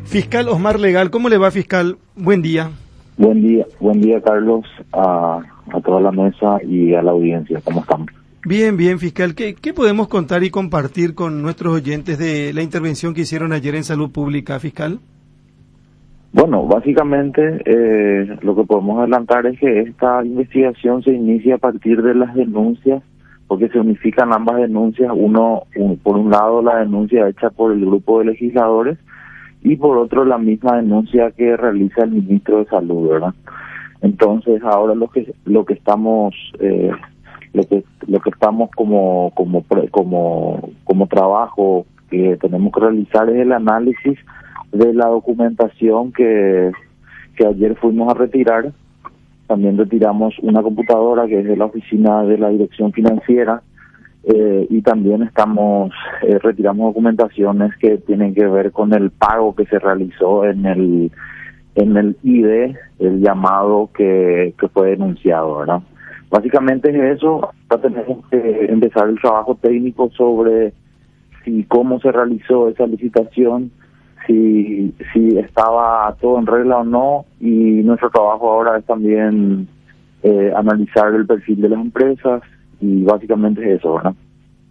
Fiscal Osmar Legal, ¿cómo le va, fiscal? Buen día. Buen día, Carlos, a toda la mesa y a la audiencia. ¿Cómo estamos? Bien, fiscal. ¿Qué podemos contar y compartir con nuestros oyentes de la intervención que hicieron ayer en Salud Pública, fiscal? Bueno, básicamente lo que podemos adelantar es que esta investigación se inicia a partir de las denuncias, porque se unifican ambas denuncias. Por un lado, la denuncia hecha por el grupo de legisladores y por otro la misma denuncia que realiza el ministro de Salud, ¿verdad? Entonces ahora lo que estamos como trabajo que tenemos que realizar es el análisis de la documentación que ayer fuimos a retirar. También retiramos una computadora que es de la oficina de la Dirección Financiera, y también retiramos documentaciones que tienen que ver con el pago que se realizó en el IDE, el llamado que fue denunciado, ¿verdad? Básicamente es eso. Ahora tenemos que empezar el trabajo técnico sobre cómo se realizó esa licitación, si estaba todo en regla o no, y nuestro trabajo ahora es también analizar el perfil de las empresas, y básicamente es eso, ¿verdad?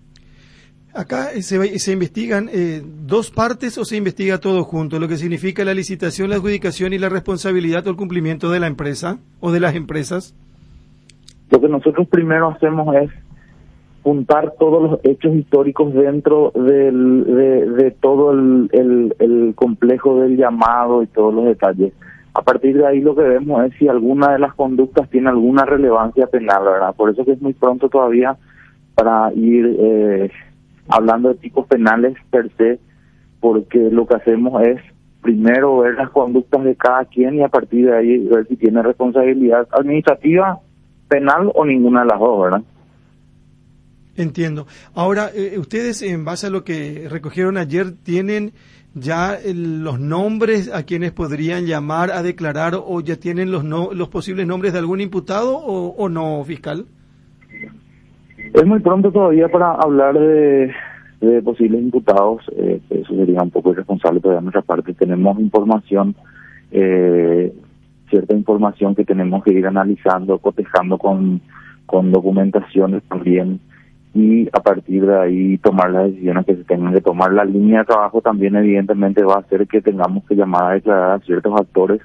Acá se investigan dos partes o se investiga todo junto, lo que significa la licitación, la adjudicación y la responsabilidad o el cumplimiento de la empresa o de las empresas. Lo que nosotros primero hacemos es juntar todos los hechos históricos dentro de todo el complejo del llamado y todos los detalles. A partir de ahí lo que vemos es si alguna de las conductas tiene alguna relevancia penal, ¿verdad? Por eso que es muy pronto todavía para ir hablando de tipos penales per se, porque lo que hacemos es primero ver las conductas de cada quien y a partir de ahí ver si tiene responsabilidad administrativa, penal o ninguna de las dos, ¿verdad? Entiendo. Ahora, ustedes, en base a lo que recogieron ayer, ¿tienen ya los nombres a quienes podrían llamar a declarar o ya tienen los posibles nombres de algún imputado o no, fiscal? Es muy pronto todavía para hablar de posibles imputados. Eso sería un poco irresponsable todavía de nuestra parte. Tenemos información, cierta información que tenemos que ir analizando, cotejando con documentaciones también, y a partir de ahí tomar las decisiones que se tengan que tomar. La línea de trabajo también evidentemente va a hacer que tengamos que llamar a declarar a ciertos actores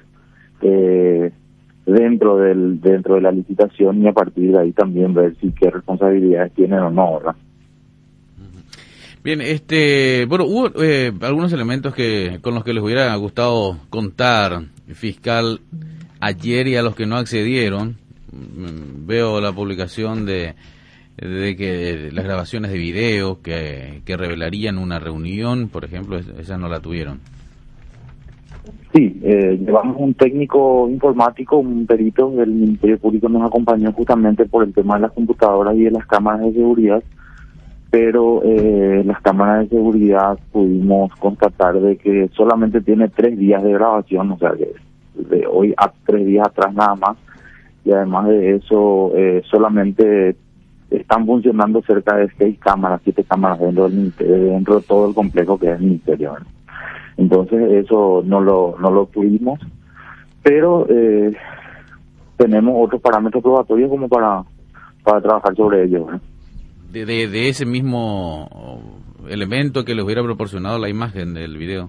dentro de la licitación, y a partir de ahí también ver si qué responsabilidades tienen o no, ¿verdad? Bien, hubo algunos elementos con los que les hubiera gustado contar, fiscal, ayer, y a los que no accedieron. Veo la publicación de que las grabaciones de video que revelarían una reunión, por ejemplo, esas no la tuvieron. Sí, llevamos un técnico informático, un perito del Ministerio Público, nos acompañó justamente por el tema de las computadoras y de las cámaras de seguridad, pero las cámaras de seguridad pudimos constatar de que solamente tiene 3 días de grabación, o sea, de hoy a 3 días atrás nada más, y además de eso solamente están funcionando cerca de 7 cámaras dentro de todo el complejo que es el ministerio, ¿verdad? Entonces eso no lo tuvimos, pero tenemos otros parámetros probatorios como para trabajar sobre ellos, ¿verdad? De ese mismo elemento que les hubiera proporcionado la imagen del video.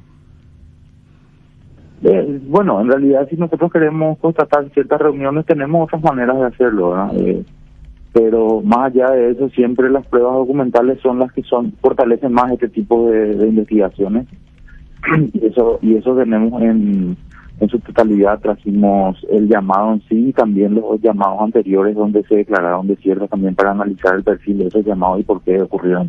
Bueno, en realidad si nosotros queremos constatar ciertas reuniones tenemos otras maneras de hacerlo, ¿verdad? Pero más allá de eso, siempre las pruebas documentales son las que fortalecen más este tipo de investigaciones, y eso tenemos en su totalidad. Trajimos el llamado en sí y también los llamados anteriores donde se declararon desiertos, también para analizar el perfil de esos llamados y por qué ocurrió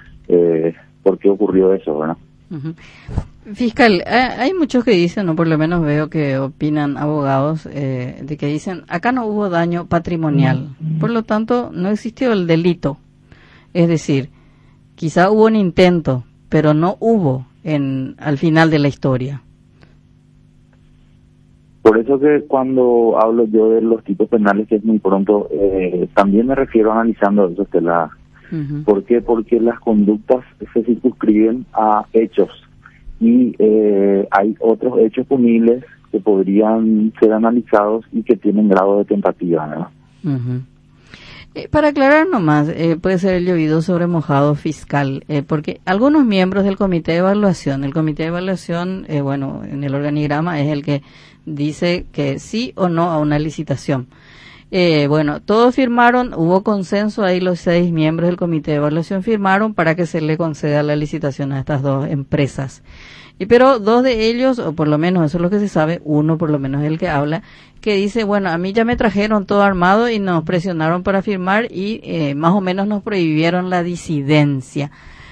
eso, ¿verdad? Uh-huh. Fiscal, hay muchos que dicen, o por lo menos veo que opinan abogados, de que dicen, acá no hubo daño patrimonial, por lo tanto no existió el delito. Es decir, quizá hubo un intento, pero no hubo al final de la historia. Por eso que cuando hablo yo de los tipos penales, que es muy pronto, también me refiero analizando eso, Uh-huh. ¿Por qué? Porque las conductas se circunscriben a hechos y hay otros hechos punibles que podrían ser analizados y que tienen grado de tentativa, ¿no? Ujú. Para aclarar nomás, puede ser el llovido sobre mojado fiscal, porque algunos miembros del comité de evaluación, bueno, en el organigrama es el que dice que sí o no a una licitación. Bueno, todos firmaron, hubo consenso, ahí los 6 miembros del comité de evaluación firmaron para que se le conceda la licitación a estas 2 empresas. Pero 2 de ellos, o por lo menos eso es lo que se sabe, uno por lo menos es el que habla, que dice, bueno, a mí ya me trajeron todo armado y nos presionaron para firmar y más o menos nos prohibieron la disidencia.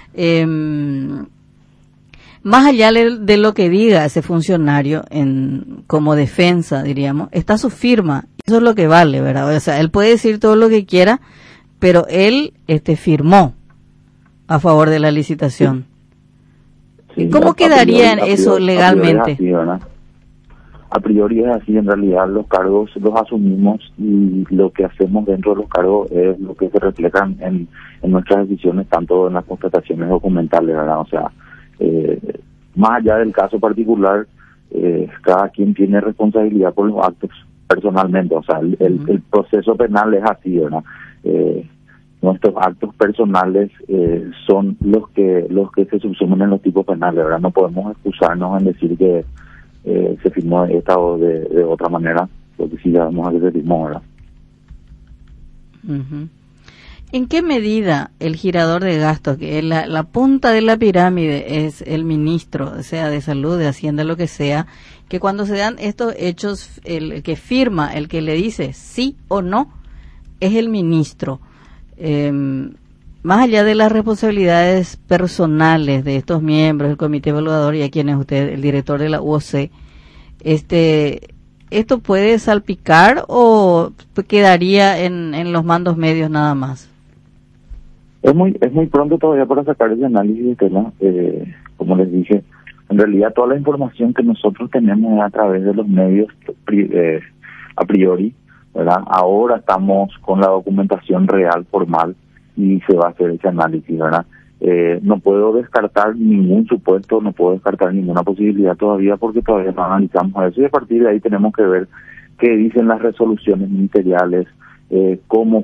Más allá de lo que diga ese funcionario como defensa, diríamos, está su firma. Eso es lo que vale, ¿verdad? O sea, él puede decir todo lo que quiera, pero él firmó a favor de la licitación. Sí, ¿Cómo quedaría eso legalmente? A priori es así, en realidad los cargos los asumimos y lo que hacemos dentro de los cargos es lo que se reflejan en nuestras decisiones, tanto en las constataciones documentales, ¿verdad? O sea, más allá del caso particular, cada quien tiene responsabilidad por los actos personalmente, o sea, el proceso penal es así, ¿verdad? Nuestros actos personales son los que se subsumen en los tipos penales, ¿verdad? No podemos excusarnos en decir que se firmó de esta o de otra manera, porque sí sabemos a qué se firmó, ¿verdad? Uh-huh. ¿En qué medida el girador de gastos, que es la punta de la pirámide, es el ministro, o sea, de salud, de hacienda, lo que sea, que cuando se dan estos hechos, el que firma, el que le dice sí o no, es el ministro? Más allá de las responsabilidades personales de estos miembros del comité evaluador y a quien es usted, el director de la UOC, ¿esto puede salpicar o quedaría en los mandos medios nada más? Es muy pronto todavía para sacar ese análisis, ¿no? Como les dije, en realidad toda la información que nosotros tenemos es a través de los medios a priori, ¿verdad? Ahora estamos con la documentación real, formal, y se va a hacer ese análisis, ¿verdad? No puedo descartar ningún supuesto, no puedo descartar ninguna posibilidad todavía porque todavía no analizamos eso y a partir de ahí tenemos que ver qué dicen las resoluciones ministeriales, cómo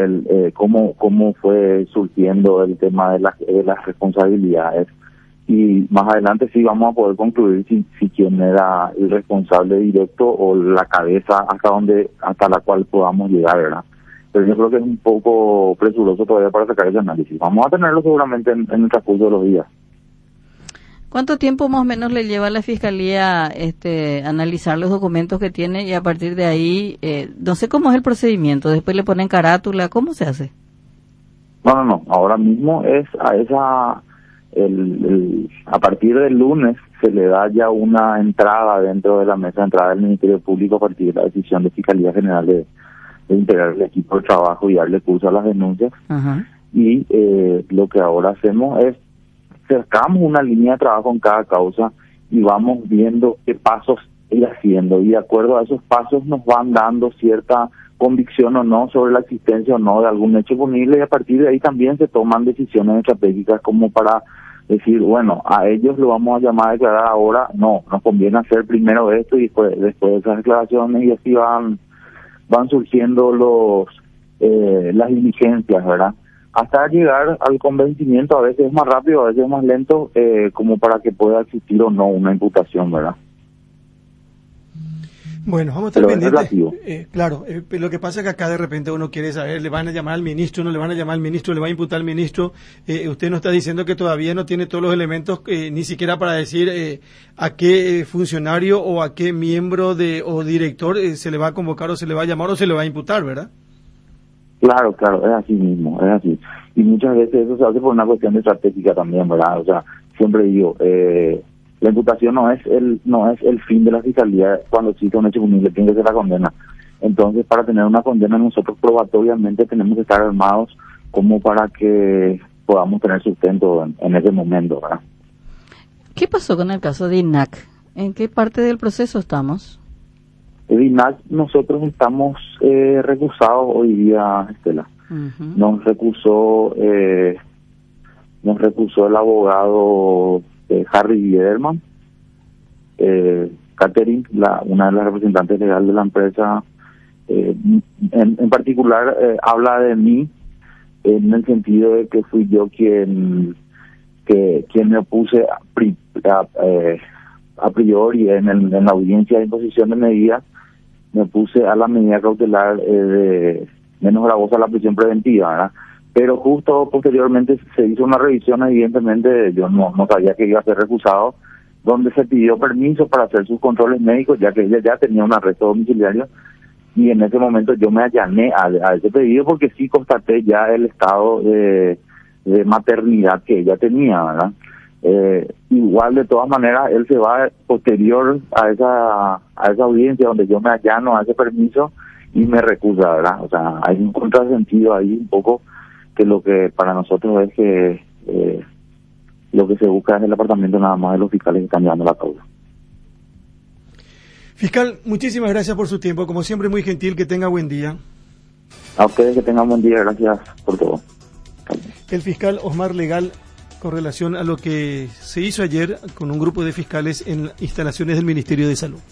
fue surgiendo el tema de las responsabilidades y más adelante sí vamos a poder concluir si quién era el responsable directo o la cabeza hasta la cual podamos llegar, ¿verdad? Pero yo creo que es un poco presuroso todavía para sacar ese análisis. Vamos a tenerlo seguramente en el transcurso de los días. ¿Cuánto tiempo más o menos le lleva a la Fiscalía analizar los documentos que tiene y a partir de ahí, no sé cómo es el procedimiento, después le ponen carátula, ¿cómo se hace? No, ahora mismo es a partir del lunes se le da ya una entrada dentro de la mesa de entrada del Ministerio Público a partir de la decisión de Fiscalía General de integrar el equipo de trabajo y darle curso a las denuncias. Ajá. Y lo que ahora hacemos es cercamos una línea de trabajo en cada causa y vamos viendo qué pasos ir haciendo y de acuerdo a esos pasos nos van dando cierta convicción o no sobre la existencia o no de algún hecho punible y a partir de ahí también se toman decisiones estratégicas como para decir, bueno, a ellos lo vamos a llamar a declarar ahora, no, nos conviene hacer primero esto y después de esas declaraciones y así van surgiendo las diligencias, ¿verdad? Hasta llegar al convencimiento, a veces es más rápido, a veces es más lento, como para que pueda existir o no una imputación, ¿verdad? Bueno, vamos a estar pendientes. Claro, lo que pasa es que acá de repente uno quiere saber, le van a llamar al ministro, no le van a llamar al ministro, le va a imputar al ministro. Usted nos está diciendo que todavía no tiene todos los elementos, ni siquiera para decir a qué funcionario o a qué miembro o director se le va a convocar o se le va a llamar o se le va a imputar, ¿verdad? Claro, es así mismo, es así. Y muchas veces eso se hace por una cuestión estratégica también, ¿verdad? O sea, siempre digo, la imputación no es el fin de la fiscalía cuando existe un hecho punible, tiene que ser la condena. Entonces, para tener una condena nosotros probatoriamente tenemos que estar armados como para que podamos tener sustento en ese momento, ¿verdad? ¿Qué pasó con el caso de INAC? ¿En qué parte del proceso estamos? El INAC, nosotros estamos recusados hoy día, Estela. Uh-huh. Nos recusó el abogado Harry Biederman, Catherine, una de las representantes legales de la empresa, en particular habla de mí en el sentido de que fui yo quien me opuse a priori en la audiencia de imposición de medidas, me opuse a la medida cautelar de menos gravosa la prisión preventiva, ¿verdad? Pero justo posteriormente se hizo una revisión, evidentemente yo no sabía que iba a ser recusado, donde se pidió permiso para hacer sus controles médicos, ya que ella ya tenía un arresto domiciliario, y en ese momento yo me allané a ese pedido porque sí constaté ya el estado de maternidad que ella tenía, ¿verdad? Igual de todas maneras él se va posterior a esa audiencia donde yo me allano a ese permiso y me recusa, ¿verdad? O sea, hay un contrasentido ahí un poco, que lo que para nosotros es que lo que se busca es el apartamiento nada más de los fiscales que están llevando la causa. Fiscal, muchísimas gracias por su tiempo, como siempre muy gentil, que tenga buen día. A ustedes que tengan buen día, gracias por todo. El fiscal Osmar Legal, con relación a lo que se hizo ayer con un grupo de fiscales en instalaciones del Ministerio de Salud.